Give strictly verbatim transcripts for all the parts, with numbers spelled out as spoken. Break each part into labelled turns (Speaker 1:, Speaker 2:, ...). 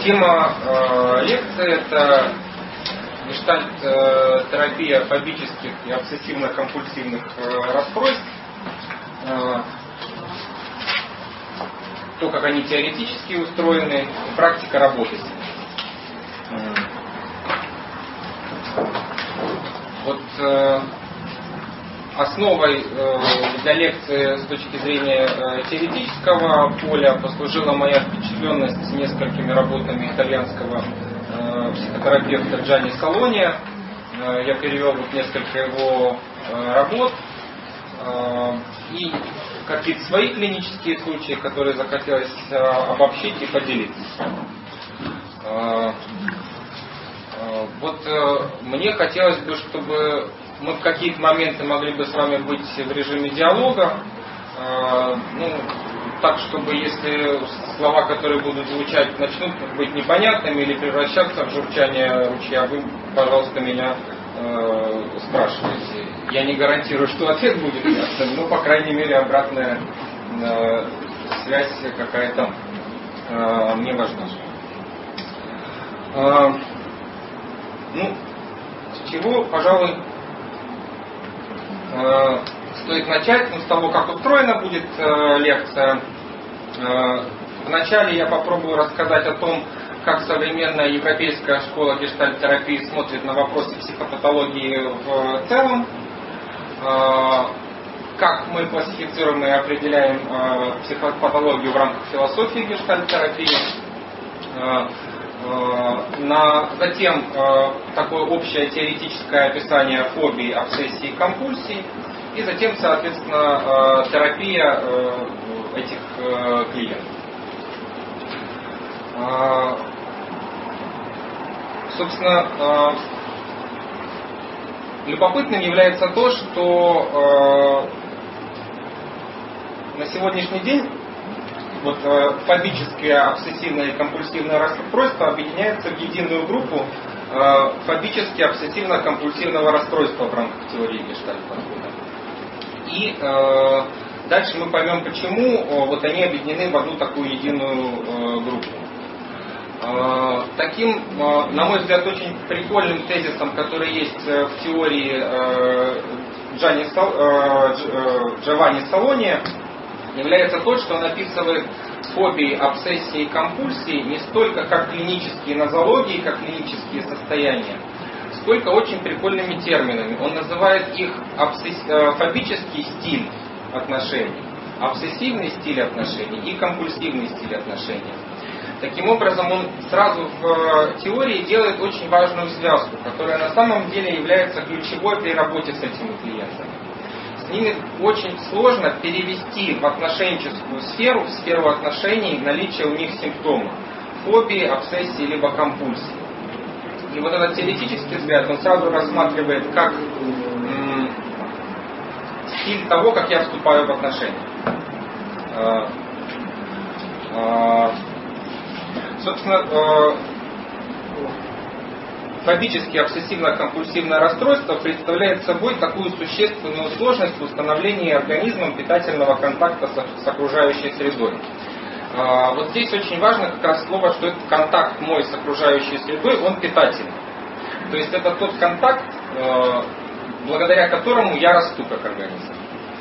Speaker 1: Тема э, лекции – это гештальт-терапия фобических и обсессивно-компульсивных э, расстройств. Э, то, как они теоретически устроены, и практика работы с ними. Вот э, основой э, для лекции с точки зрения э, теоретического поля послужила моя впечатленность несколькими работами итальянского э, психотерапевта Джанни Салони. Э, я перевел вот несколько его э, работ э, и какие-то свои клинические случаи, которые захотелось э, обобщить и поделиться. Э, э, вот э, мне хотелось бы, чтобы мы в какие-то моменты могли бы с вами быть в режиме диалога, э, ну, так, чтобы если слова, которые будут звучать, начнут быть непонятными или превращаться в журчание ручья, вы, пожалуйста, меня э, спрашивайте. Я не гарантирую, что ответ будет ясным, но, по крайней мере, обратная э, связь какая-то э, мне важна. Э, ну, с чего, пожалуй, э, стоит начать, ну, с того, как устроена будет э, лекция. Э, вначале я попробую рассказать о том, как современная европейская школа гештальт-терапии смотрит на вопросы психопатологии в целом, э, как мы классифицируем и определяем э, психопатологию в рамках философии гештальт-терапии. Э, На, затем э, такое общее теоретическое описание фобий, обсессий и компульсий, и затем, соответственно, э, терапия э, этих э, клиентов. Э, собственно, э, любопытным является то, что э, на сегодняшний день вот э, фобическое, обсессивное и компульсивное расстройство объединяется в единую группу э, фобически обсессивно-компульсивного расстройства в рамках теории гештальт-подхода. И э, дальше мы поймем, почему э, вот они объединены в одну такую единую э, группу. Э, таким, э, на мой взгляд, очень прикольным тезисом, который есть в теории э, Джанни Сал, э, Дж, Джованни Салони, является то, что он описывает фобии, обсессии и компульсии не столько как клинические нозологии, как клинические состояния, сколько очень прикольными терминами. Он называет их обсесс... фобический стиль отношений, обсессивный стиль отношений и компульсивный стиль отношений. Таким образом, он сразу в теории делает очень важную связку, которая на самом деле является ключевой при работе с этими клиентами. С ними очень сложно перевести в отношенческую сферу, в сферу отношений, наличие у них симптомов фобии, обсессии либо компульсии. И вот этот теоретический взгляд он сразу рассматривает как м- стиль того, как я вступаю в отношения. А, а, собственно, а, фобическое обсессивно-компульсивное расстройство представляет собой такую существенную сложность в установлении организмом питательного контакта с, с окружающей средой. А, вот здесь очень важно как раз слово, что этот контакт мой с окружающей средой, он питательный. То есть это тот контакт, э, благодаря которому я расту как организм.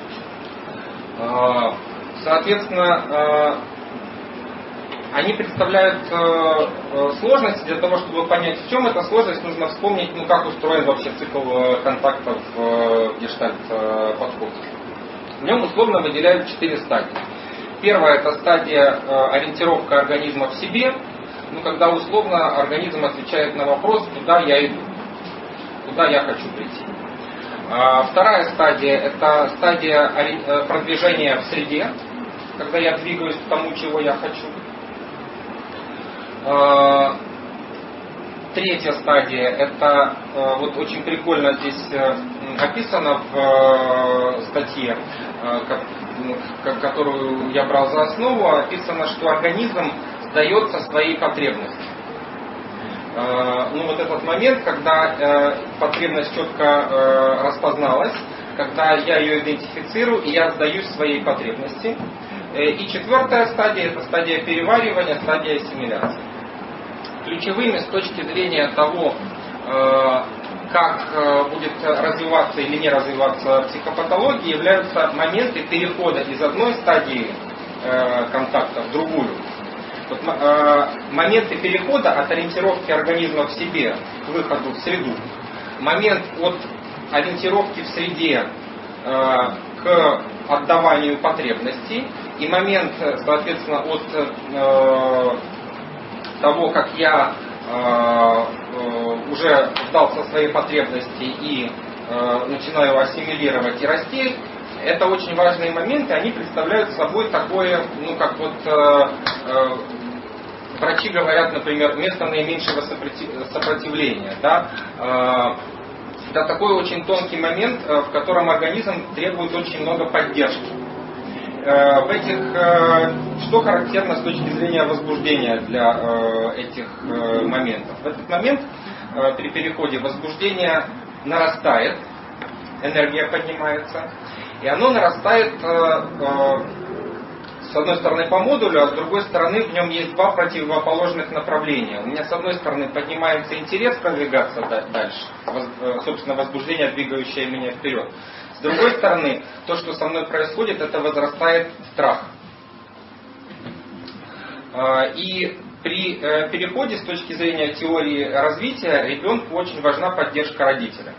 Speaker 1: А, соответственно, э, они представляют э, сложность. Для того, чтобы понять, в чем эта сложность, нужно вспомнить, ну, как устроен вообще цикл контактов в э, гештальт-подходе. В нем условно выделяют четыре стадии. Первая – это стадия э, ориентировка организма в себе, ну, когда условно организм отвечает на вопрос, куда я иду, куда я хочу прийти. А вторая стадия – это стадия ори... продвижения в среде, когда я двигаюсь к тому, чего я хочу. Третья стадия, это вот очень прикольно здесь описано в статье, которую я брал за основу, описано, что организм сдается своей потребности. Ну вот этот момент, когда потребность четко распозналась, когда я ее идентифицирую и я сдаюсь своей потребности. И четвертая стадия, это стадия переваривания, стадия ассимиляции. ключевыми с точки зрения того, как будет развиваться или не развиваться психопатология, являются моменты перехода из одной стадии контакта в другую. Вот, моменты перехода от ориентировки организма в себе к выходу в среду, момент от ориентировки в среде к отдаванию потребностей и момент, соответственно, от того, как я уже вдался в свои потребности и начинаю ассимилировать и расти, это очень важные моменты, они представляют собой такое, ну как вот э, э, врачи говорят, например, место наименьшего сопротивления. Да? Э, это такой очень тонкий момент, в котором организм требует очень много поддержки. Э, в этих, э, что характерно с точки зрения возбуждения для э, этих э, моментов? В этот момент э, при переходе возбуждение нарастает, энергия поднимается. И оно нарастает э, э, с одной стороны по модулю, а с другой стороны в нем есть два противоположных направления. У меня с одной стороны поднимается интерес продвигаться дальше, воз, э, собственно возбуждение, двигающее меня вперед. С другой стороны, то, что со мной происходит, это возрастает страх. Э, и при э, переходе с точки зрения теории развития ребенку очень важна поддержка родителя.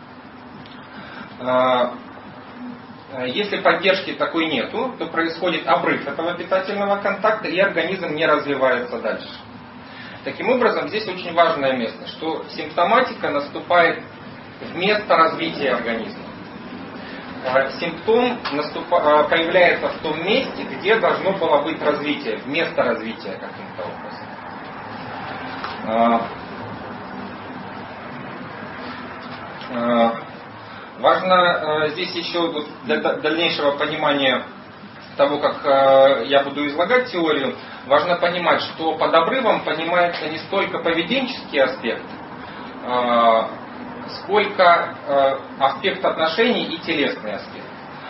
Speaker 1: Э, Если поддержки такой нету, то происходит обрыв этого питательного контакта, и организм не развивается дальше. Таким образом, здесь очень важное место, что симптоматика наступает вместо развития организма. Симптом наступ... появляется в том месте, где должно было быть развитие, вместо развития каким-то образом. Важно здесь еще для дальнейшего понимания того, как я буду излагать теорию, важно понимать, что под обрывом понимается не столько поведенческий аспект, сколько аспект отношений и телесный аспект.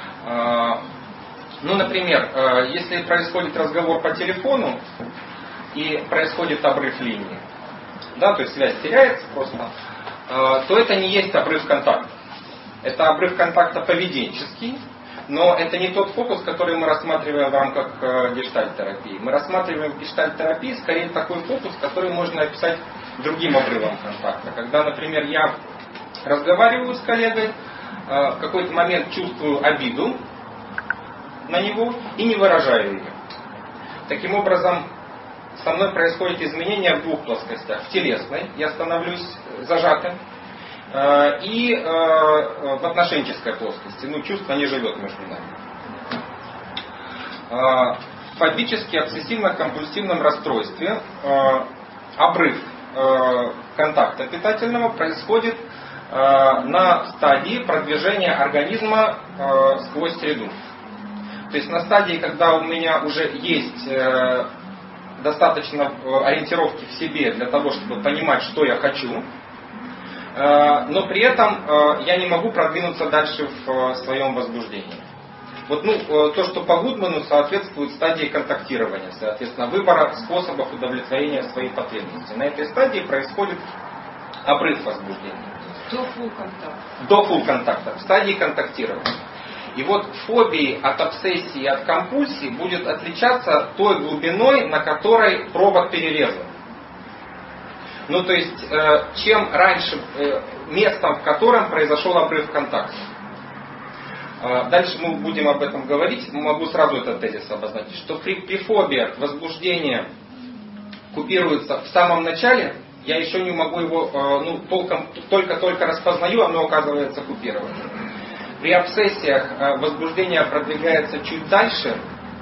Speaker 1: Ну, например, если происходит разговор по телефону и происходит обрыв линии, да, то есть связь теряется просто, то это не есть обрыв контакта. Это обрыв контакта поведенческий, но это не тот фокус, который мы рассматриваем в рамках гештальт-терапии. Мы рассматриваем в гештальт-терапии скорее такой фокус, который можно описать другим обрывом контакта. Когда, например, я разговариваю с коллегой, в какой-то момент чувствую обиду на него и не выражаю ее. Таким образом, со мной происходит изменение в двух плоскостях. В телесной я становлюсь зажатым, и в отношенческой плоскости. Ну, чувство не живет между нами. В фобически обсессивно-компульсивном расстройстве обрыв контакта питательного происходит на стадии продвижения организма сквозь среду. То есть на стадии, когда у меня уже есть достаточно ориентировки в себе для того, чтобы понимать, что я хочу, но при этом я не могу продвинуться дальше в своем возбуждении. Вот, ну, то, что по Гудману соответствует стадии контактирования, соответственно, выбора способов удовлетворения своих потребностей. На этой стадии происходит обрыв возбуждения.
Speaker 2: До фулл контакта.
Speaker 1: До фулл контакта, в стадии контактирования. И вот фобии от обсессии и от компульсии будет отличаться той глубиной, на которой провод перерезан. Ну, то есть, э, чем раньше, э, местом, в котором произошел обрыв контакта. Э, дальше мы будем об этом говорить. Могу сразу этот тезис обозначить, что при, при фобиях возбуждение купируется в самом начале, я еще не могу его, э, ну, толком, только-только распознаю, оно оказывается купированным. При обсессиях э, возбуждение продвигается чуть дальше,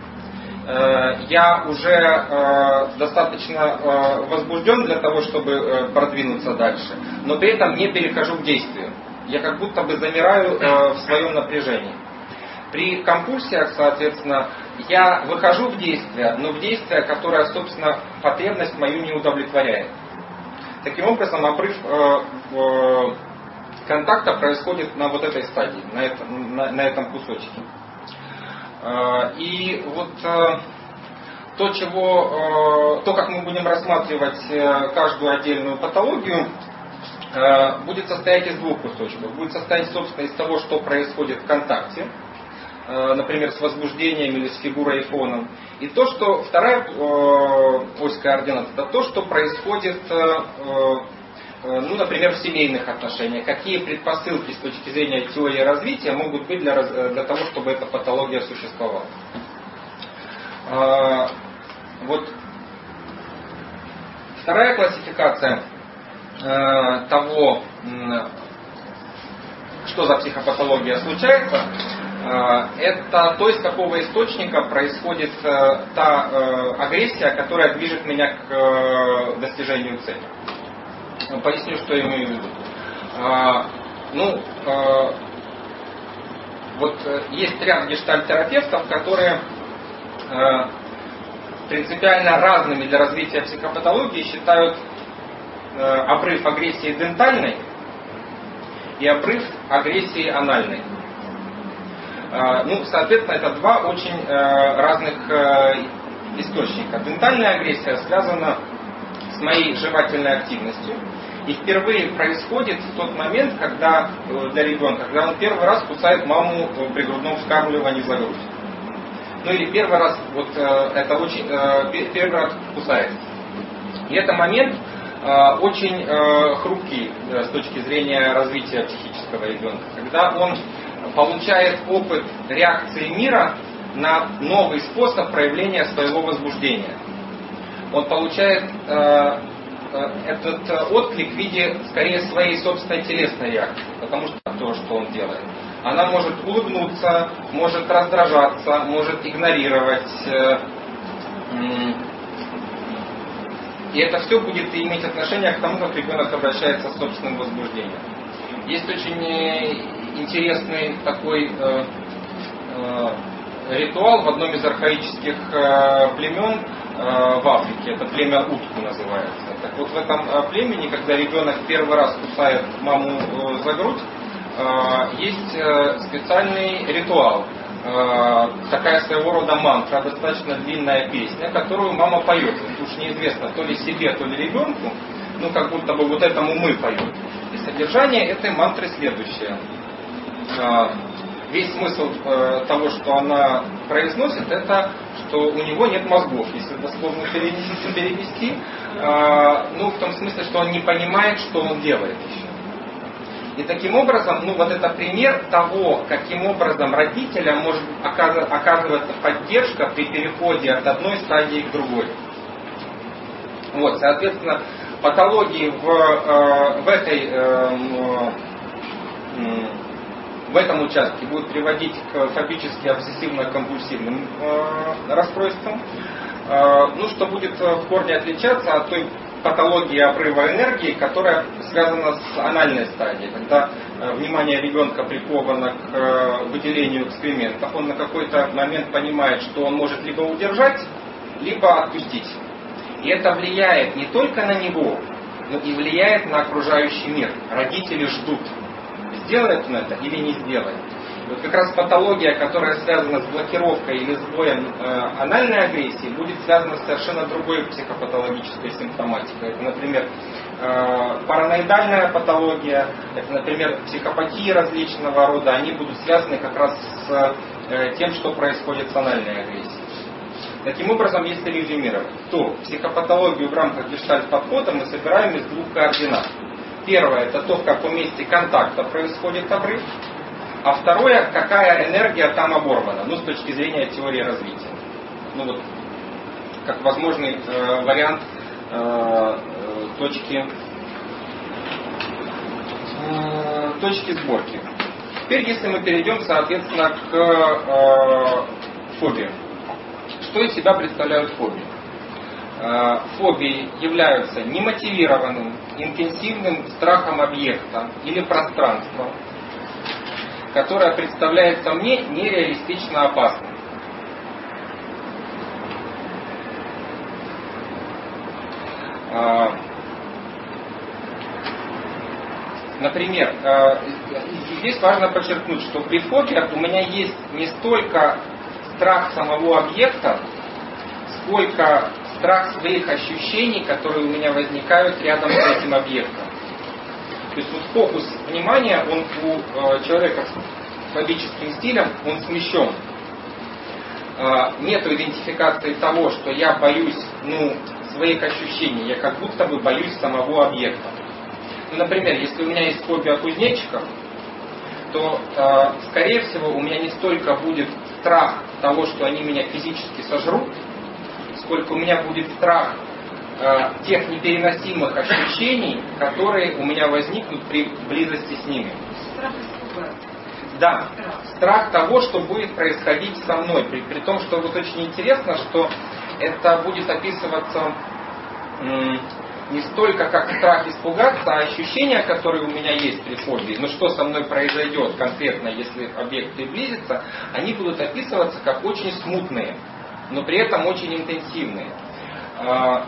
Speaker 1: я уже э, достаточно э, возбужден для того, чтобы э, продвинуться дальше, но при этом не перехожу к действию. Я как будто бы замираю э, в своем напряжении. При компульсиях, соответственно, я выхожу в действие, но в действие, которое, собственно, потребность мою не удовлетворяет. Таким образом, обрыв э, э, контакта происходит на вот этой стадии, на этом, на, на этом кусочке. И вот то, чего, то, как мы будем рассматривать каждую отдельную патологию, будет состоять из двух кусочков. Будет состоять, собственно, из того, что происходит в контакте, например, с возбуждением или с фигурой и фоном. И то, что вторая ось координат, это то, что происходит, ну, например, в семейных отношениях. Какие предпосылки с точки зрения теории развития могут быть для, для того, чтобы эта патология существовала. Вот вторая классификация того, что за психопатология случается, это то, из какого источника происходит та агрессия, которая движет меня к достижению цели. Поясню, что я имею в виду. Ну, вот есть ряд гештальт-терапевтов, которые принципиально разными для развития психопатологии считают обрыв агрессии дентальной и обрыв агрессии анальной. Ну, соответственно, это два очень разных источника. Дентальная агрессия связана с моей жевательной активностью и впервые происходит в тот момент, когда для ребенка, когда он первый раз кусает маму при грудном вскармливании за грудь. Ну или первый раз, вот это очень, первый раз кусается. И это момент очень хрупкий с точки зрения развития психического ребенка, когда он получает опыт реакции мира на новый способ проявления своего возбуждения. Он получает э, э, этот отклик в виде, скорее, своей собственной телесной реакции, потому что то, что он делает. Она может улыбнуться, может раздражаться, может игнорировать. Э, э, и это все будет иметь отношение к тому, как ребенок обращается с собственным возбуждением. Есть очень интересный такой э, э, ритуал в одном из архаических э, племен э, в Африке. Это племя Утку называется. Так вот, в этом э, племени, когда ребенок первый раз кусает маму э, за грудь, э, есть э, специальный ритуал. Э, такая своего рода мантра, достаточно длинная песня, которую мама поет. Уж неизвестно, то ли себе, то ли ребенку. Ну, как будто бы вот этому мы поем. И содержание этой мантры следующее. Весь смысл того, что она произносит, это, что у него нет мозгов, если дословно перевести. Ну, в том смысле, что он не понимает, что он делает еще. И таким образом, ну, вот это пример того, каким образом родителям может оказываться поддержка при переходе от одной стадии к другой. Вот, соответственно, патологии в, в этой в этом участке будут приводить к фобически обсессивно-компульсивным э, расстройствам, э, ну, что будет в корне отличаться от той патологии обрыва энергии, которая связана с анальной стадией, когда э, внимание ребенка приковано к э, выделению экскрементов. Он на какой-то момент понимает, что он может либо удержать, либо отпустить. И это влияет не только на него, но и влияет на окружающий мир. Родители ждут, сделает он это или не сделает. Вот как раз патология, которая связана с блокировкой или сбоем э, анальной агрессии, будет связана с совершенно другой психопатологической симптоматикой. Это, например, э, параноидальная патология, это, например, психопатии различного рода, они будут связаны как раз с э, тем, что происходит с анальной агрессией. Таким образом, если резюмировать, то психопатологию в рамках гештальт-подхода мы собираем из двух координат. Первое, это то, в каком месте контакта происходит обрыв. А второе, какая энергия там оборвана, ну, с точки зрения теории развития. Ну, вот, как возможный э, вариант э, точки, э, точки сборки. Теперь, если мы перейдем, соответственно, к э, фобиям. Что из себя представляют фобии? Фобии являются немотивированным, интенсивным страхом объекта или пространства, которое представляется мне нереалистично опасным. Например, здесь важно подчеркнуть, что при фобиях у меня есть не столько страх самого объекта, сколько страх своих ощущений, которые у меня возникают рядом с этим объектом. То есть вот фокус внимания, он у э, человека с фобическим стилем, он смещен. Э, нету идентификации того, что я боюсь ну, своих ощущений, я как будто бы боюсь самого объекта. Ну, например, если у меня есть фобия кузнечиков, то, э, скорее всего, у меня не столько будет страх того, что они меня физически сожрут, сколько у меня будет страх э, тех непереносимых ощущений, которые у меня возникнут при близости с ними.
Speaker 2: Страх испугаться.
Speaker 1: Да, страх. страх того, что будет происходить со мной. При, при том, что вот очень интересно, что это будет описываться м, не столько как страх испугаться, а ощущения, которые у меня есть при фобии, ну что со мной произойдет конкретно, если объект приблизится, они будут описываться как очень смутные, но при этом очень интенсивные. А,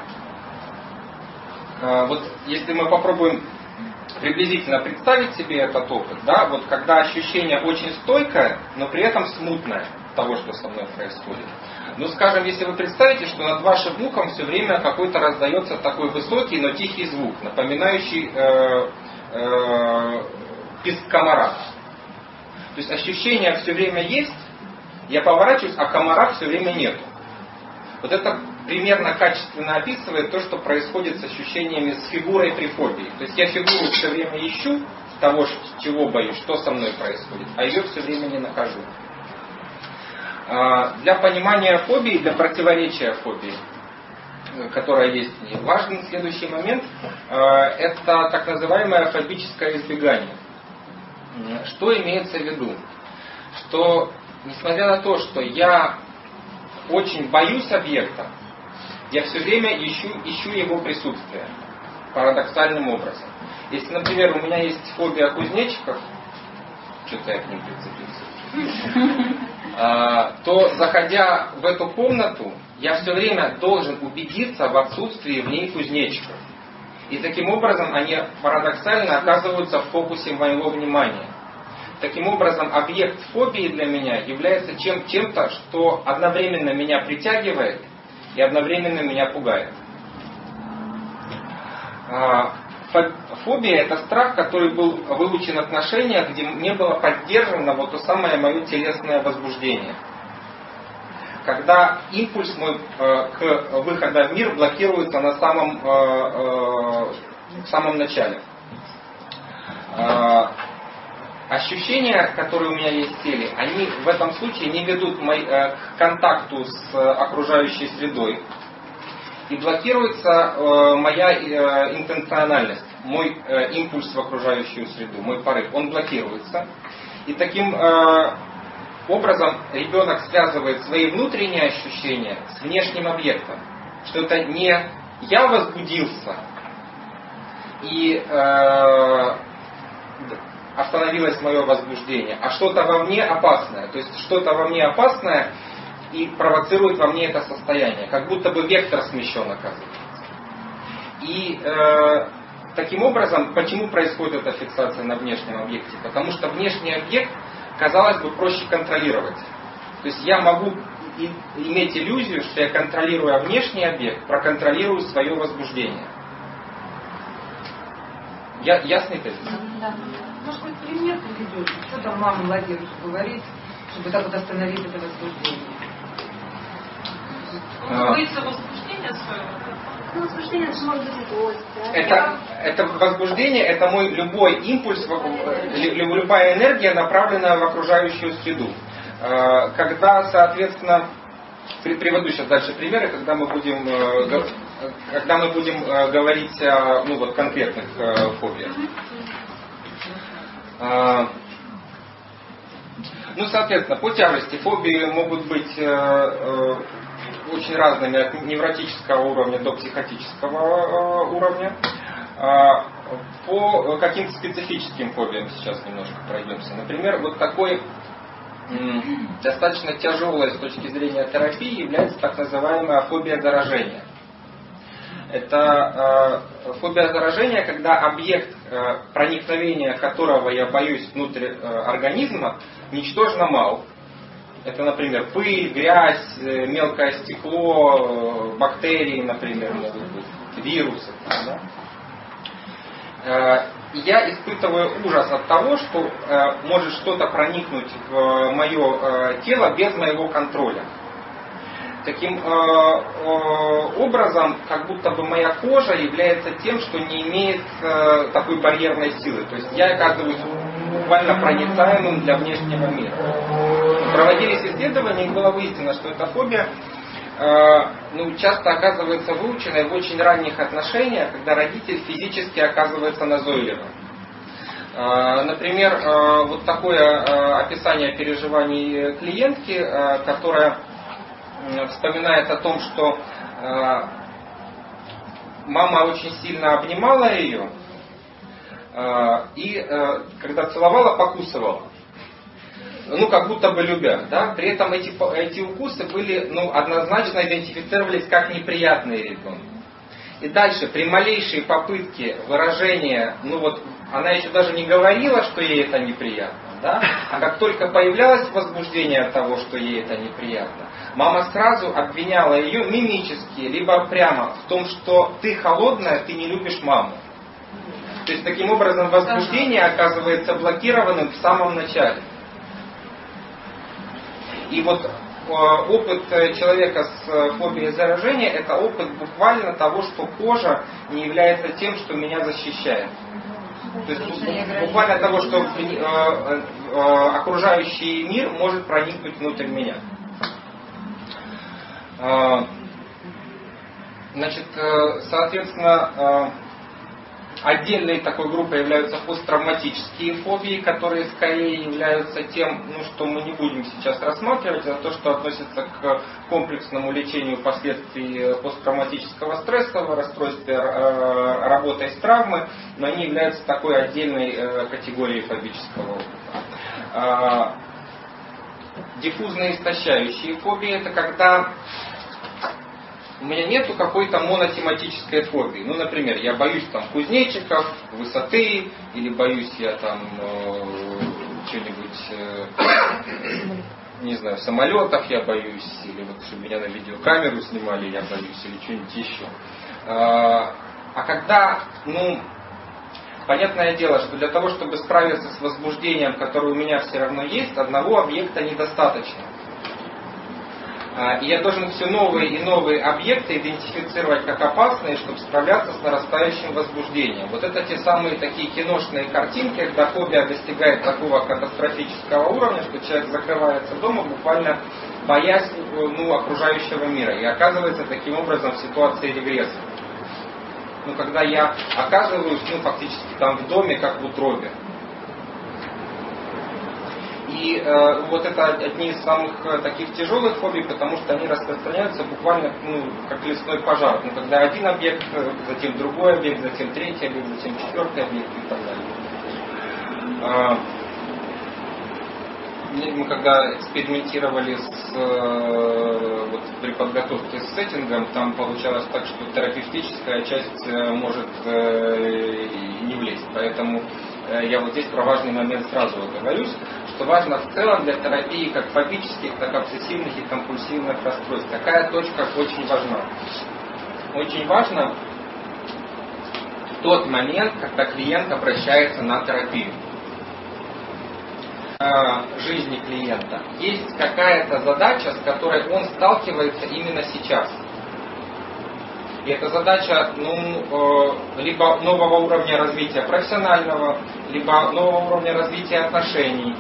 Speaker 1: а, вот если мы попробуем приблизительно представить себе этот опыт, да, вот когда ощущение очень стойкое, но при этом смутное того, что со мной происходит. Ну, скажем, если вы представите, что над вашим ухом все время какой-то раздается такой высокий, но тихий звук, напоминающий э, э, писк комара. То есть ощущение все время есть, я поворачиваюсь, а комара все время нету. Вот это примерно качественно описывает то, что происходит с ощущениями, с фигурой при фобии. То есть я фигуру все время ищу того, чего боюсь, что со мной происходит, а ее все время не нахожу. Для понимания фобии, для противоречия фобии, которая есть в ней, важен следующий момент. Это так называемое фобическое избегание. Что имеется в виду? Что несмотря на то, что я очень боюсь объекта, я все время ищу, ищу его присутствие. Парадоксальным образом. Если, например, у меня есть фобия кузнечиков, что-то я к ним прицепился, то, заходя в эту комнату, я все время должен убедиться в отсутствии в ней кузнечиков. И таким образом они парадоксально оказываются в фокусе моего внимания. Таким образом, объект фобии для меня является чем- чем-то, что одновременно меня притягивает и одновременно меня пугает. Фобия – это страх, который был выучен в отношениях, где не было поддержано вот то самое мое телесное возбуждение. Когда импульс мой э, к выходу в мир блокируется на самом, э, э, в самом начале. Э, ощущения, которые у меня есть в теле, они в этом случае не ведут мой, э, к контакту с окружающей средой. И блокируется э, моя э, интенциональность, мой э, импульс в окружающую среду, мой порыв. Он блокируется. И таким э, образом ребенок связывает свои внутренние ощущения с внешним объектом. Что это не я возбудился и э, остановилось мое возбуждение, а что-то во мне опасное. То есть что-то во мне опасное и провоцирует во мне это состояние, как будто бы вектор смещен, оказывается. И э, таким образом, почему происходит эта фиксация на внешнем объекте? Потому что внешний объект, казалось бы, проще контролировать. То есть я могу и, иметь иллюзию, что я, контролируя внешний объект, проконтролирую свое возбуждение. Я, ясный тезис?
Speaker 2: Да. Может быть, пример приведете? Что там мама Владимиру говорит, чтобы так вот остановить это возбуждение?
Speaker 3: Он боится возбуждения своего.
Speaker 4: Ну, возбуждение, это же может быть злость, да?
Speaker 1: Это, это возбуждение, это мой любой импульс, любая энергия, направленная в окружающую среду. Когда, соответственно, приведу сейчас дальше примеры, когда мы будем, когда мы будем говорить о ну, вот, конкретных фобиях. Ну, соответственно, по тяжести фобии могут быть очень разными, от невротического уровня до психотического уровня. По каким-то специфическим фобиям сейчас немножко пройдемся. Например, вот такой достаточно тяжелой с точки зрения терапии является так называемая фобия заражения. Это э, фобия заражения, когда объект, э, проникновения которого я боюсь внутрь э, организма, ничтожно мал. Это, например, пыль, грязь, мелкое стекло, бактерии, например, могут быть, вирусы. Да? Я испытываю ужас от того, что может что-то проникнуть в мое тело без моего контроля. Таким образом, как будто бы моя кожа является тем, что не имеет такой барьерной силы. То есть я оказываюсь буквально проницаемым для внешнего мира. Проводились исследования, и было выяснено, что эта фобия ну, часто оказывается выученной в очень ранних отношениях, когда родитель физически оказывается назойливым. Например, вот такое описание переживаний клиентки, которая вспоминает о том, что мама очень сильно обнимала ее и когда целовала, покусывала. Ну, как будто бы любя, да? При этом эти, эти укусы были, ну, однозначно идентифицировались как неприятные ребенку. И дальше, при малейшей попытке выражения, ну вот, она еще даже не говорила, что ей это неприятно, да? А как только появлялось возбуждение от того, что ей это неприятно, мама сразу обвиняла ее мимически, либо прямо в том, что ты холодная, ты не любишь маму. То есть, таким образом, возбуждение оказывается блокированным в самом начале. И вот опыт человека с фобией заражения — это опыт буквально того, что кожа не является тем, что меня защищает. То есть буквально того, что окружающий мир может проникнуть внутрь меня. Значит, соответственно, отдельной такой группой являются посттравматические фобии, которые скорее являются тем, ну, что мы не будем сейчас рассматривать, а то, что относится к комплексному лечению последствий посттравматического стрессового расстройства, работой с травмой, но они являются такой отдельной категорией фобического опыта. Диффузные истощающие фобии — это когда у меня нету какой-то монотематической фобии. Ну, например, я боюсь там кузнечиков, высоты, или боюсь я там э, что-нибудь, э, не знаю, самолетов я боюсь, или вот чтобы меня на видеокамеру снимали, я боюсь, или что-нибудь еще. А, а когда, ну, понятное дело, что для того, чтобы справиться с возбуждением, которое у меня все равно есть, одного объекта недостаточно. И я должен все новые и новые объекты идентифицировать как опасные, чтобы справляться с нарастающим возбуждением. Вот это те самые такие киношные картинки, когда фобия достигает такого катастрофического уровня, что человек закрывается дома, буквально боясь, ну, окружающего мира. И оказывается таким образом в ситуации регресса. Ну, когда я оказываюсь, ну, фактически там в доме, как в утробе. И э, вот это одни из самых э, таких тяжелых фобий, потому что они распространяются буквально, ну, как лесной пожар. Ну, когда один объект, затем другой объект, затем третий объект, затем четвертый объект и так далее. Э, мы когда экспериментировали с, э, вот, при подготовке с сеттингом, там получалось так, что терапевтическая часть э, может э, не влезть. Поэтому э, я вот здесь про важный момент сразу оговорюсь, что важно в целом для терапии как фобических, так и обсессивных и компульсивных расстройств. Такая точка очень важна. Очень важно тот момент, когда клиент обращается на терапию. В жизни клиента есть какая-то задача, с которой он сталкивается именно сейчас. И эта задача, ну, либо нового уровня развития профессионального, либо нового уровня развития отношений.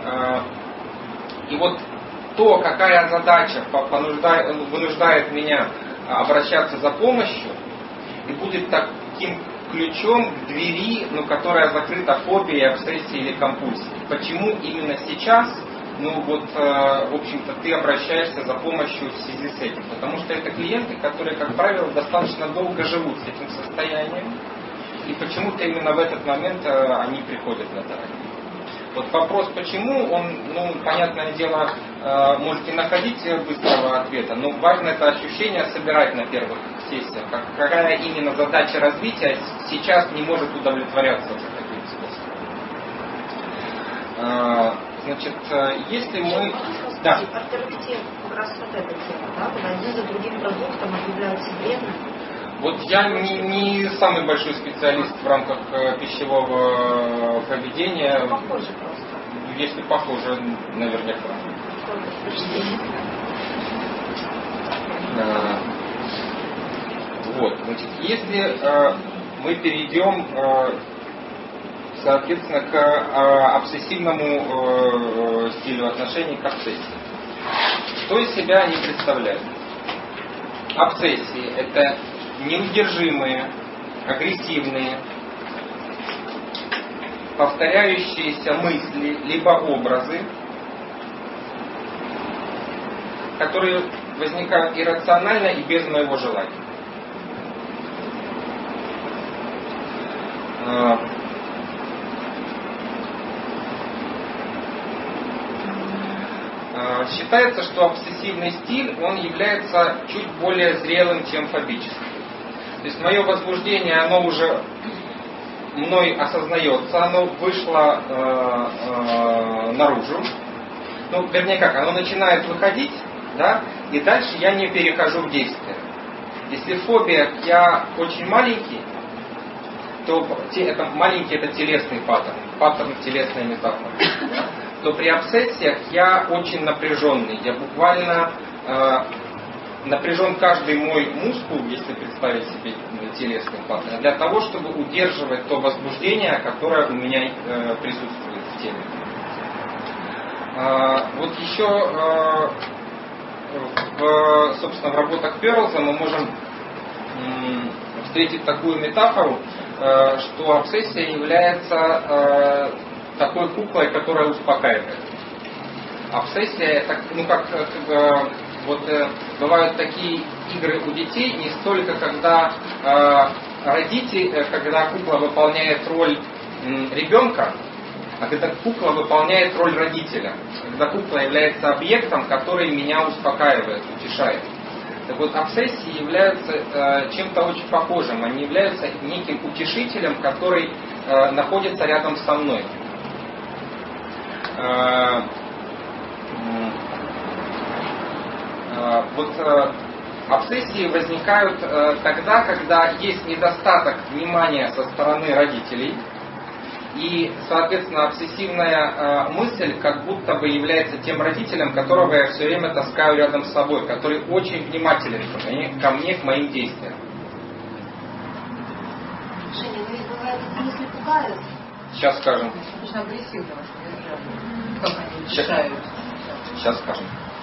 Speaker 1: И вот то, какая задача вынуждает меня обращаться за помощью, и будет таким ключом к двери, ну, которая закрыта фобией, обсессией или компульсией. Почему именно сейчас, ну вот, э, в общем-то, ты обращаешься за помощью в связи с этим? Потому что это клиенты, которые, как правило, достаточно долго живут с этим состоянием, и почему-то именно в этот момент э, они приходят на терапию. Вот вопрос, почему, он, ну, понятное дело, э, может не находить быстрого ответа, но важно это ощущение собирать на первых сессиях. Как, какая именно задача развития сейчас не может удовлетворяться таким способом. Э, значит, если мы Да.
Speaker 4: Артероптия как раз вот эта тема, да, когда один за другим продуктом объявляются вредным.
Speaker 1: Вот я не, не самый большой специалист в рамках э, пищевого поведения.
Speaker 4: Ну, похоже просто.
Speaker 1: Если похоже, наверняка. А, вот, значит, если э, мы перейдем, э, соответственно, к э, обсессивному э, стилю отношений к обсессии. Что из себя они представляют? Обсессии – это неудержимые, агрессивные, повторяющиеся мысли, либо образы, которые возникают иррационально и без моего желания. Считается, что обсессивный стиль, он является чуть более зрелым, чем фобический. То есть мое возбуждение, оно уже мной осознается, оно вышло э, э, наружу. Ну, вернее как, оно начинает выходить, да, и дальше я не перехожу в действие. Если фобия, я очень маленький, то это, маленький это телесный паттерн, паттерн телесной метафоры. То при обсессиях я очень напряженный, я буквально э, напряжен каждый мой мускул, если представить себе телесный паттерн, для того, чтобы удерживать то возбуждение, которое у меня э, присутствует в теле. Э, вот еще э, в, собственно, в работах Перлза мы можем м, встретить такую метафору, э, что обсессия является э, такой куклой, которая успокаивает. Обсессия это, ну как, как вот э, бывают такие игры у детей, не столько когда э, родитель, э, когда кукла выполняет роль э, ребенка, а когда кукла выполняет роль родителя. Когда кукла является объектом, который меня успокаивает, утешает. Так вот, обсессии являются э, чем-то очень похожим. Они являются неким утешителем, который э, находится рядом со мной. Э, э, вот э, обсессии возникают э, тогда, когда есть недостаток внимания со стороны родителей. И, соответственно, обсессивная э, мысль как будто бы является тем родителем, которого я все время таскаю рядом с собой, который очень внимателен ко мне, ко мне, к моим действиям.
Speaker 4: Женя, ну ведь бывает, если пугают.
Speaker 1: Сейчас скажем.
Speaker 2: Достаточно агрессивно, как они
Speaker 1: Сейчас,
Speaker 2: решают.
Speaker 1: сейчас скажем.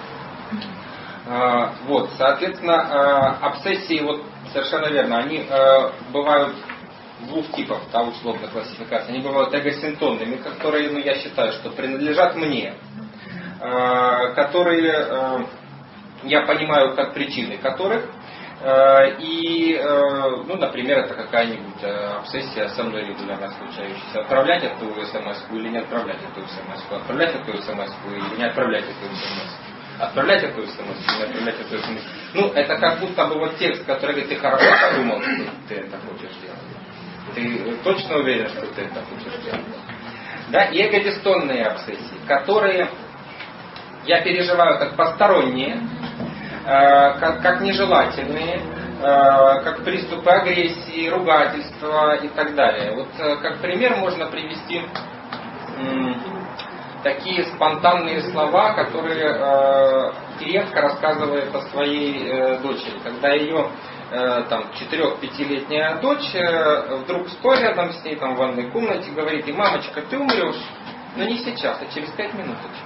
Speaker 1: Э, вот, соответственно, э, обсессии, вот совершенно верно, они э, бывают двух типов, да, условно классификации. Они бывают эгосинтонными, которые, ну, я считаю, что принадлежат мне, э, которые э, я понимаю как причины которых, э, и, э, ну, например, это какая-нибудь э, обсессия со мной регулярно случающаяся. Отправлять эту смс-ку или не отправлять эту смс-ку, отправлять эту смс-ку или не отправлять эту смс-ку. Отправлять эту смс-ку, не отправлять эту смс-ку. Ну, это как будто бы вот текст, который говорит, ты хорошо подумал, что ты это хочешь делать. Ты точно уверен, что ты это хочешь делать? Да? И эгодистонные обсессии, которые я переживаю как посторонние, э, как, как нежелательные, э, как приступы агрессии, ругательства и так далее. Вот э, как пример можно привести м, такие спонтанные слова, которые э, клиентка рассказывает о своей э, дочери, когда ее там четырех-пятилетняя дочь вдруг стоя рядом с ней там в ванной комнате говорит, и мамочка, ты умрешь, но не сейчас, а через пять минуточек.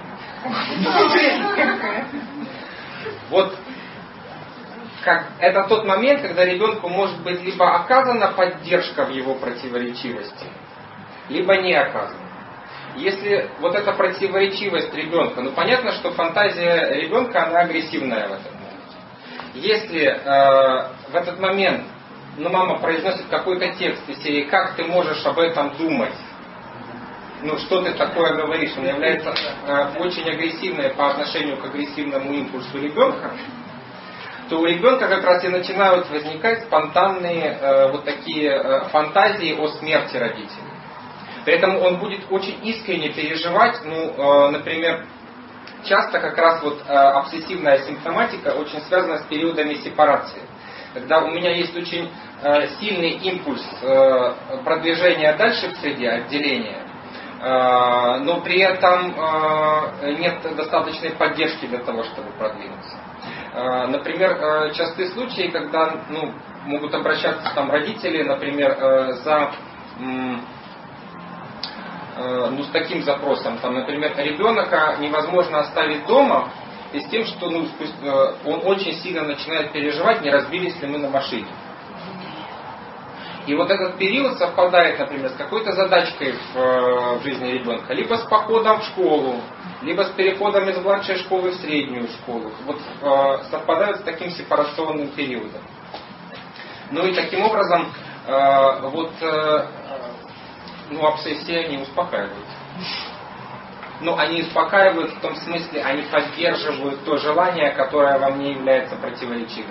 Speaker 1: Вот как, это тот момент, когда ребенку может быть либо оказана поддержка в его противоречивости, либо не оказана. Если вот эта противоречивость ребенка, ну понятно, что фантазия ребенка, она агрессивная в этом. Если э, в этот момент ну, мама произносит какой-то текст из серии «Как ты можешь об этом думать?» Ну, что ты такое говоришь? Он является э, очень агрессивной по отношению к агрессивному импульсу ребенка, то у ребенка как раз и начинают возникать спонтанные э, вот такие э, фантазии о смерти родителей. При этом он будет очень искренне переживать, ну, э, например, часто как раз вот э, обсессивная симптоматика очень связана с периодами сепарации. Когда у меня есть очень э, сильный импульс э, продвижения дальше в среде, отделения, э, но при этом э, нет достаточной поддержки для того, чтобы продвинуться. Э, например, э, частые случаи, когда ну, могут обращаться там родители, например, э, за... М- ну, с таким запросом, там, например, ребенка невозможно оставить дома, и с тем, что ну, он очень сильно начинает переживать, не разбились ли мы на машине. И вот этот период совпадает, например, с какой-то задачкой в, в жизни ребенка, либо с походом в школу, либо с переходом из младшей школы в среднюю школу. Вот э, совпадают с таким сепарационным периодом. Ну и таким образом, э, вот э, ну, обсессии они успокаивают. Но они успокаивают в том смысле, они поддерживают то желание, которое во мне является противоречивым.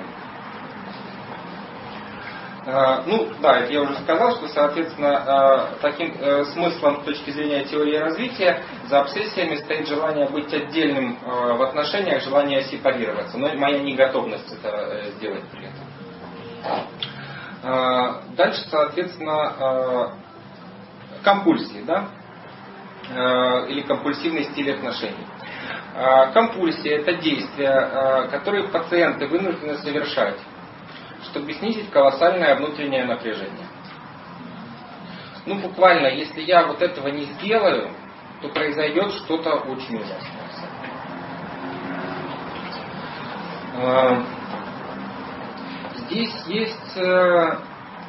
Speaker 1: Э, ну, да, это я уже сказал, что, соответственно, э, таким э, смыслом с точки зрения теории развития за обсессиями стоит желание быть отдельным э, в отношениях, желание сепарироваться, но моя неготовность это э, сделать при этом. Э, дальше, соответственно, э, компульсии, да? Э, или компульсивный стиль отношений. Э, компульсия – это действия, э, которые пациенты вынуждены совершать, чтобы снизить колоссальное внутреннее напряжение. Ну, буквально, если я вот этого не сделаю, то произойдет что-то очень ужасное. Э, здесь есть э,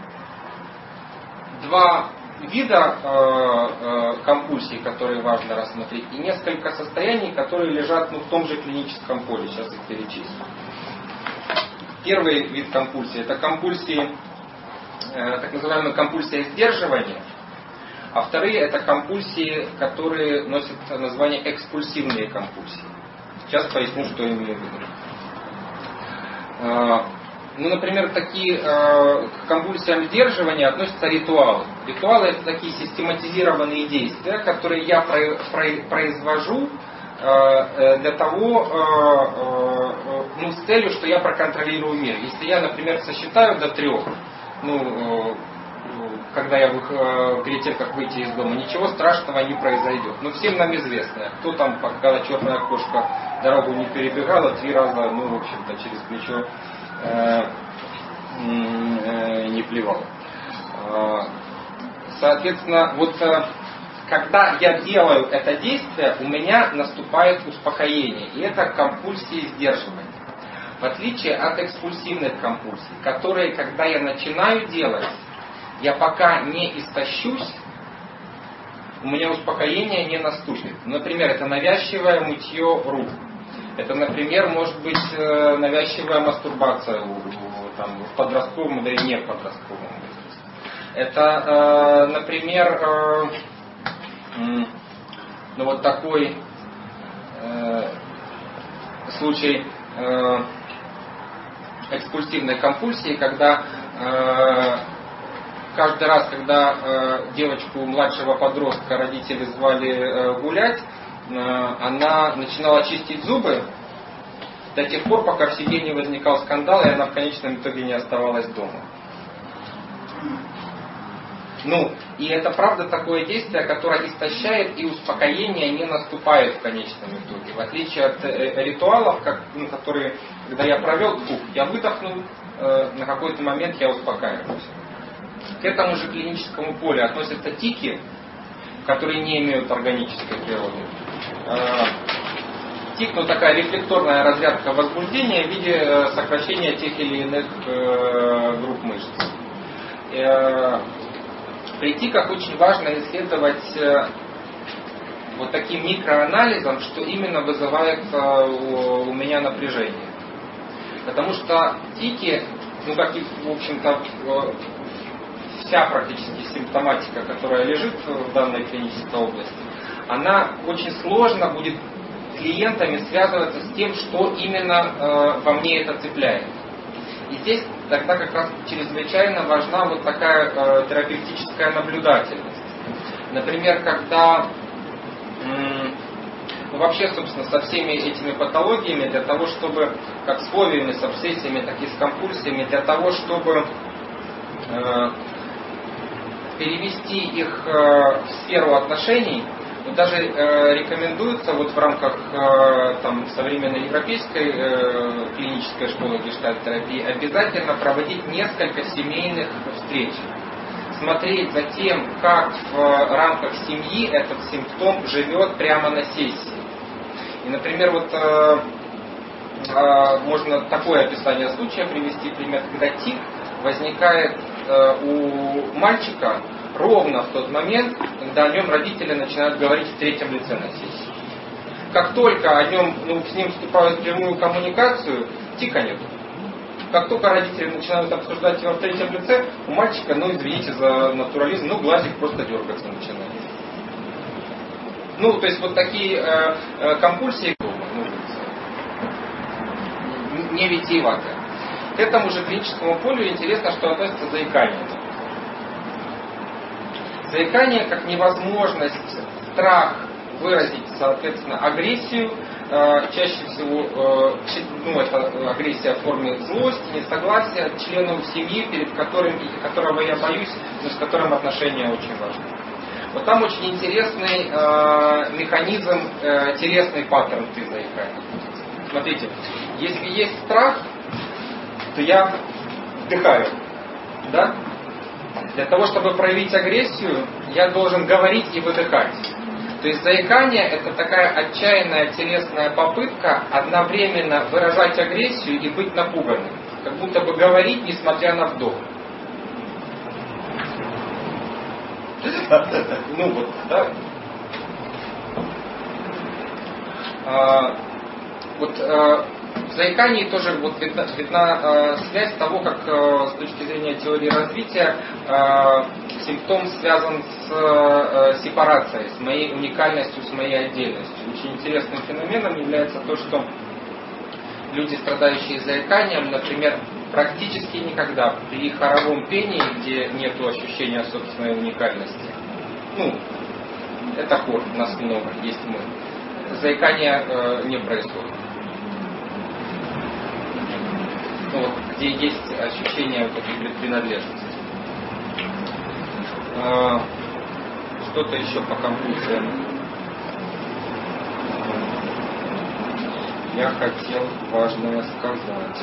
Speaker 1: два вида э, э, компульсий, которые важно рассмотреть, и несколько состояний, которые лежат ну, в том же клиническом поле. Сейчас их перечислю. Первый вид компульсии – это компульсии, э, так называемая компульсия сдерживания, а вторые – это компульсии, которые носят название экспульсивные компульсии. Сейчас поясню, что я имею в виду. Э, Ну, например, такие э, к компульсиям сдерживания относятся ритуалы. Ритуалы – это такие систематизированные действия, которые я про, про, произвожу э, для того, э, э, ну, с целью, что я проконтролирую мир. Если я, например, сосчитаю до трех, ну, э, когда я э, перед тем, как выйти из дома, ничего страшного не произойдет. Но всем нам известно, кто там, когда черная кошка дорогу не перебегала, три раза, ну, в общем-то, через плечо не плевал. Соответственно, вот когда я делаю это действие, у меня наступает успокоение. И это компульсии сдерживания. В отличие от экспульсивных компульсий, которые, когда я начинаю делать, я пока не истощусь, у меня успокоение не наступит. Например, это навязчивое мытье рук. Это, например, может быть навязчивая мастурбация у, у, там, в подростковом, да и не в подростковом возрасте. Это, э, например, э, э, ну, вот такой э, случай э, экспульсивной компульсии, когда э, каждый раз, когда э, девочку младшего подростка родители звали э, гулять, она начинала чистить зубы до тех пор, пока в семье не возникал скандал, и она в конечном итоге не оставалась дома. Ну, и это правда такое действие, которое истощает, и успокоение не наступает в конечном итоге. В отличие от э, ритуалов, как, ну, которые, когда я провел, фух, я выдохнул, э, на какой-то момент я успокаиваюсь. К этому же клиническому полю относятся тики, которые не имеют органической природы. Тик, ну, такая рефлекторная разрядка возбуждения в виде сокращения тех или иных э, групп мышц. Э, при тиках очень важно исследовать э, вот таким микроанализом, что именно вызывает э, у, у меня напряжение. Потому что тики, ну, как и, в общем-то, э, вся практически симптоматика, которая лежит в данной клинической области, она очень сложно будет клиентами связываться с тем, что именно э, во мне это цепляет. И здесь тогда как раз чрезвычайно важна вот такая э, терапевтическая наблюдательность. Например, когда м- Ну, вообще, собственно, со всеми этими патологиями, для того, чтобы, как с фобиями, с обсессиями, так и с компульсиями, для того, чтобы э, перевести их э, в сферу отношений, ну, даже э, рекомендуется вот в рамках э, там, современной европейской э, клинической школы гештальт-терапии обязательно проводить несколько семейных встреч. Смотреть за тем, как в рамках семьи этот симптом живет прямо на сессии. И, например, вот э, э, можно такое описание случая привести, пример, когда тик возникает э, у мальчика ровно в тот момент, когда о нем родители начинают говорить в третьем лице на сессии. Как только о нем, ну, с ним вступают в прямую коммуникацию, тика нету. Как только родители начинают обсуждать его в третьем лице, у мальчика, ну извините за натурализм, ну глазик просто дергаться начинает. Ну, то есть вот такие э, э, компульсии, ну, не витиеватые. К этому же клиническому полю интересно, что относится заикание. Заикание как невозможность, страх выразить, соответственно, агрессию. Чаще всего ну, это агрессия в форме злости, несогласия членов семьи, перед которым, которого я боюсь, но с которым отношения очень важны. Вот там очень интересный э, механизм, э, телесный паттерн при заикании. Смотрите, если есть страх, то я вдыхаю, да? Для того, чтобы проявить агрессию, я должен говорить и выдыхать. То есть заикание — это такая отчаянная телесная попытка одновременно выражать агрессию и быть напуганным. Как будто бы говорить, несмотря на вдох. Ну вот, да. А, вот а, в заикании тоже вот видна, видна а, связь того, как а, с точки зрения теории развития а, симптом связан с а, сепарацией, с моей уникальностью, с моей отдельностью. Очень интересным феноменом является то, что люди, страдающие заиканием, например, практически никогда при хоровом пении, где нет ощущения собственной уникальности, ну, это хор, нас много, есть мы, заикание э, не происходит. Ну, вот, где есть ощущение вот этой принадлежности. Э, что-то еще по компульсиям. Я хотел важное сказать.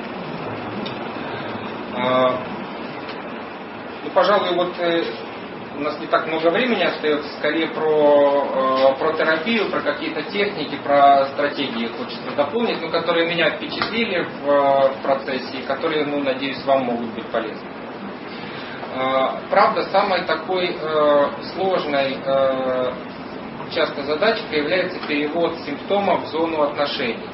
Speaker 1: Э, ну, пожалуй, вот э, у нас не так много времени остается, скорее про, э, про терапию, про какие-то техники, про стратегии хочется дополнить, но которые меня впечатлили в, в процессе и которые, ну, надеюсь, вам могут быть полезны. Э, правда, самой такой э, сложной э, часто задачкой является перевод симптомов в зону отношений.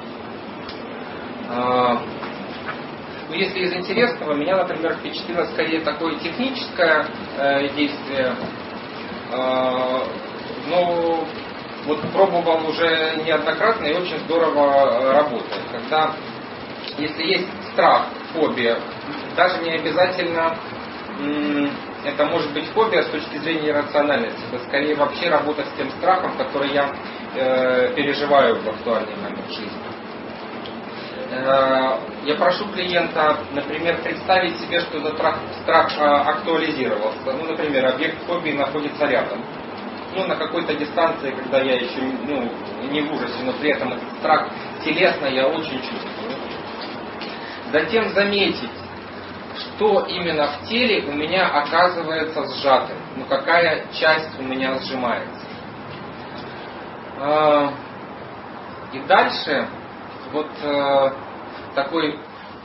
Speaker 1: Э, Ну, если из интересного, меня, например, впечатлило скорее такое техническое э, действие. Э, но вот пробовал уже неоднократно и очень здорово работает. Когда, если есть страх, фобия, даже не обязательно м- это может быть фобия с точки зрения рациональности. Это скорее вообще работа с тем страхом, который я э, переживаю в актуальный момент жизни. Я прошу клиента, например, представить себе, что этот страх, страх актуализировался. Ну, например, объект фобии находится рядом. Ну, на какой-то дистанции, когда я еще ну, не в ужасе, но при этом этот страх телесно я очень чувствую. Затем заметить, что именно в теле у меня оказывается сжатым. Ну, какая часть у меня сжимается. И дальше вот э, такой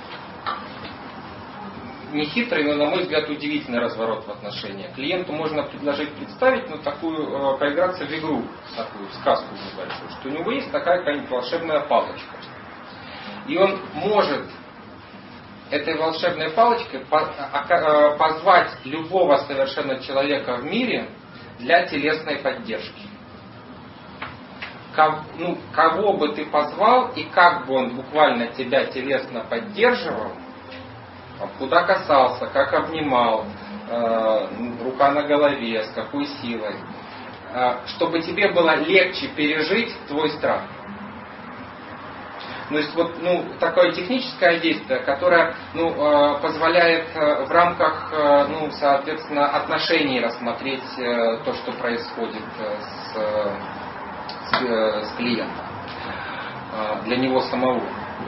Speaker 1: нехитрый, но, на мой взгляд, удивительный разворот в отношениях. Клиенту можно предложить представить, ну, такую, э, поиграться в игру, такую сказку небольшую, что у него есть такая какая-нибудь волшебная палочка. И он может этой волшебной палочкой позвать любого совершенно человека в мире для телесной поддержки. Ну, кого бы ты позвал и как бы он буквально тебя телесно поддерживал, куда касался, как обнимал, э, рука на голове, с какой силой, чтобы тебе было легче пережить твой страх. То есть вот ну, такое техническое действие, которое ну, позволяет в рамках ну, соответственно, отношений рассмотреть то, что происходит с, с, с клиентом для него самого.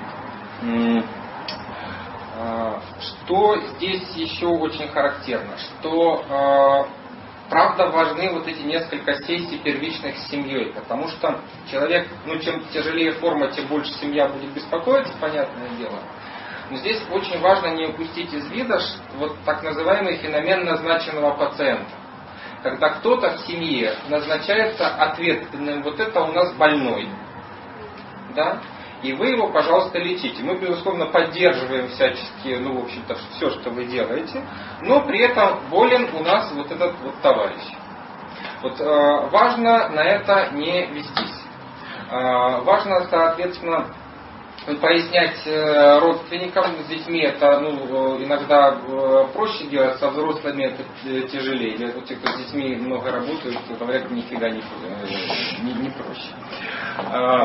Speaker 1: Что здесь еще очень характерно, что правда важны вот эти несколько сессий первичных с семьей, потому что человек, ну чем тяжелее форма, тем больше семья будет беспокоиться, понятное дело. Но здесь очень важно не упустить из вида вот так называемый феномен назначенного пациента. Когда кто-то в семье назначается ответственным, вот это у нас больной, да, и вы его, пожалуйста, лечите. Мы, безусловно, поддерживаем всячески, ну, в общем-то, все, что вы делаете, но при этом болен у нас вот этот вот товарищ. Вот э, важно на это не вестись. Э, важно, соответственно, пояснять э, родственникам с детьми, это ну, иногда э, проще делать, со взрослыми это тяжелее. Вот те, кто с детьми много работают, говорят, нифига не, не, не проще. Э,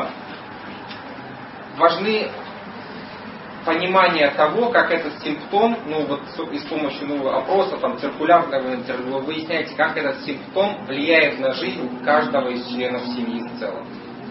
Speaker 1: Важны понимание того, как этот симптом, ну вот и с помощью ну, опроса, там, циркулярного интервью, вы выясняете, как этот симптом влияет на жизнь каждого из членов семьи в целом.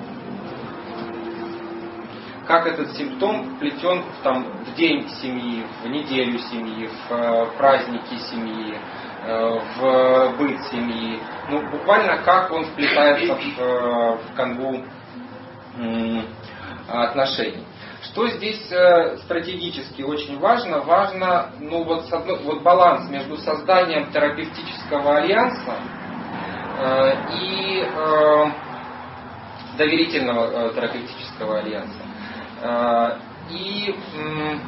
Speaker 1: Как этот симптом вплетен там, в день семьи, в неделю семьи, в э, праздники семьи, э, в быт семьи. Ну, буквально как он вплетается в, э, в канву э, отношений. Что здесь э, стратегически очень важно? Важно ну, вот, с одной, вот баланс между созданием терапевтического альянса э, и э, доверительного э, терапевтического альянса. Э, и э,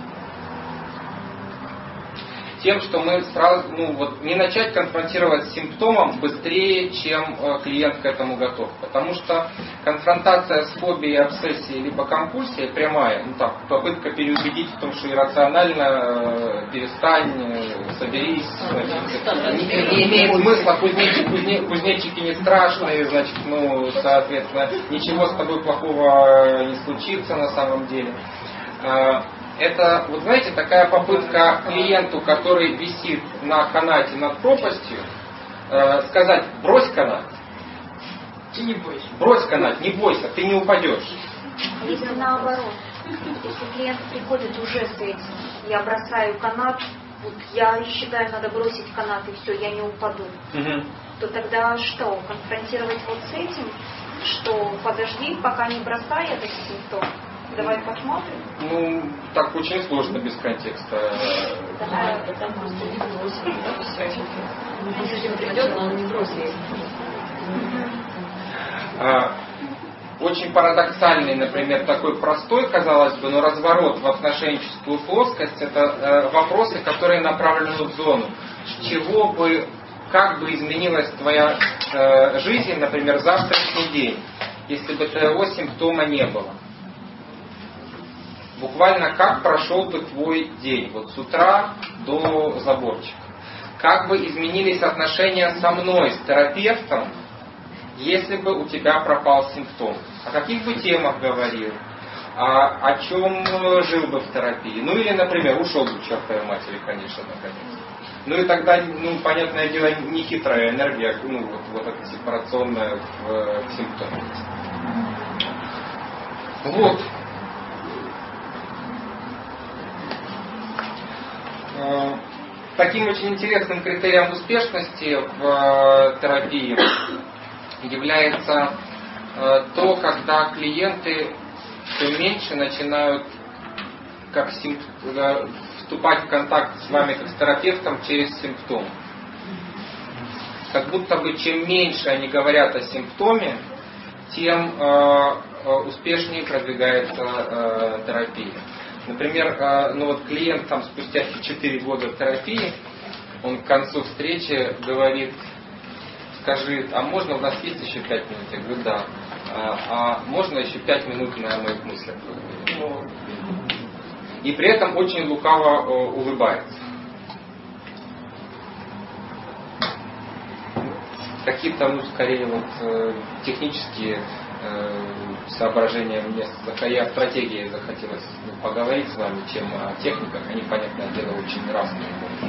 Speaker 1: тем, что мы сразу ну, вот, не начать конфронтировать с симптомом быстрее, чем э, клиент к этому готов. Потому что конфронтация с фобией, обсессией либо компульсией прямая, ну, так, попытка переубедить в том, что иррационально, э, перестань, э, соберись, значит, не, не имеет смысла, кузнечики, кузне, кузнечики не страшные, значит, ну, соответственно, ничего с тобой плохого не случится на самом деле. Э, Это, вот знаете, такая попытка клиенту, который висит на канате над пропастью, э, сказать, брось канат.
Speaker 3: И не бойся.
Speaker 1: Брось канат, не бойся, ты не упадешь.
Speaker 4: Если наоборот, если клиент приходит уже с этим, я бросаю канат, вот я считаю, надо бросить канат, и все, я не упаду, угу. то тогда что, конфронтировать вот с этим, что подожди, пока не бросай этот симптом? Давай посмотрим.
Speaker 1: Ну, так очень сложно без контекста.
Speaker 4: Да, потому что не бросит, да, все. Если придет, но он не бросит.
Speaker 1: Очень парадоксальный, например, такой простой, казалось бы, но разворот в отношенческую плоскость, это вопросы, которые направлены в зону. Чего бы, как бы изменилась твоя жизнь, например, завтрашний день, если бы твоего симптома не было? Буквально как прошел бы твой день, вот с утра до заборчика. Как бы изменились отношения со мной, с терапевтом, если бы у тебя пропал симптом. О каких бы темах говорил, о, о чем жил бы в терапии. Ну или, например, ушел бы к чертовой матери, конечно, наконец. Ну и тогда, ну, понятное дело, не хитрая энергия, ну, вот, вот эта сепарационная в, в симптоме. Вот. Таким очень интересным критерием успешности в терапии является то, когда клиенты все меньше начинают как симп... вступать в контакт с вами как с терапевтом через симптом. Как будто бы чем меньше они говорят о симптоме, тем успешнее продвигается терапия. Например, ну вот клиент там спустя четыре года терапии, он к концу встречи говорит, скажи, а можно у нас есть еще пять минут? Я говорю, да. А, а можно еще пять минут на моих мыслях? И при этом очень лукаво улыбается. какие-то, ну, скорее, вот, э, технические э, соображения мне скорее о стратегии захотелось, ну, поговорить с вами, чем о техниках. Они, понятное дело, очень разные.